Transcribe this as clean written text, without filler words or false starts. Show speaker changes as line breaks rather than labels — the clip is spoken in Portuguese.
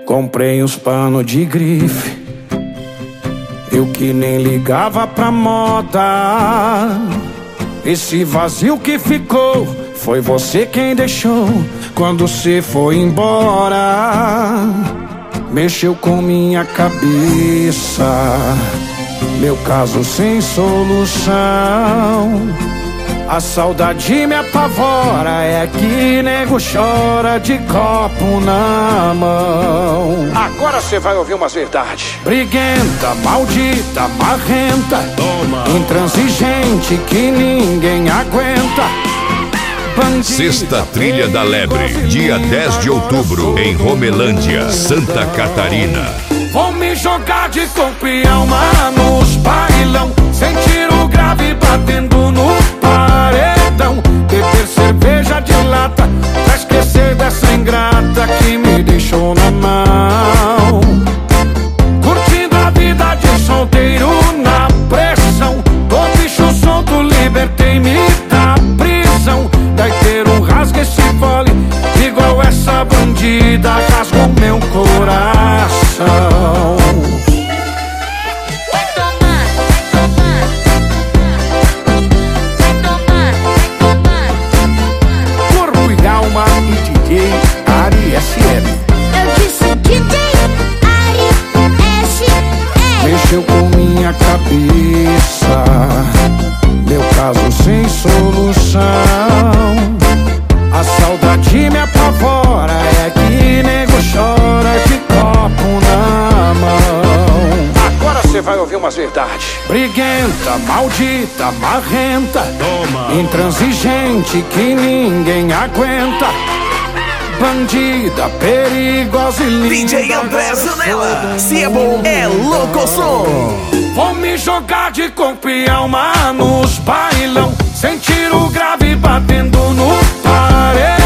Comprei uns panos de grife, eu que nem ligava pra moda. Esse vazio que ficou, foi você quem deixou quando cê foi embora. Mexeu com minha cabeça, meu caso sem solução. A saudade me apavora, é que nego chora de copo na mão.
Agora você vai ouvir umas verdades.
Briguenta, maldita, marrenta,
toma,
intransigente que ninguém aguenta. Bandida,
Sexta Trilha da Lebre, dia 10 de outubro, em Romelândia, Santa Catarina.
Vou me jogar de corpo e alma nos bailão, sentir o grave batendo no paredão. Beber cerveja de lata pra esquecer dessa ingrata que me deixou na mão. Curtindo a vida de solteiro na pressão, tô bicho solto, libertei-me da prisão. Daí ter um rasga esse fole, igual essa bandida rasgou meu coração.
Vai tomar, vai tomar. Vai tomar, vai tomar.
Corpo e alma e DJ Ari SM.
Eu disse DJ Ari SM.
Mexeu com minha cabeça, meu caso sem solução. A saudade me apavora, é que nego chora de copo na mão.
Agora você vai ouvir umas verdades.
Briguenta, maldita, marrenta,
toma,
intransigente que ninguém aguenta. Bandida, perigosa e linda.
DJ André Zanella, se é bom, é louco som.
Vou me jogar de corpo e alma nos bailão, sentir o grave batendo no paredão.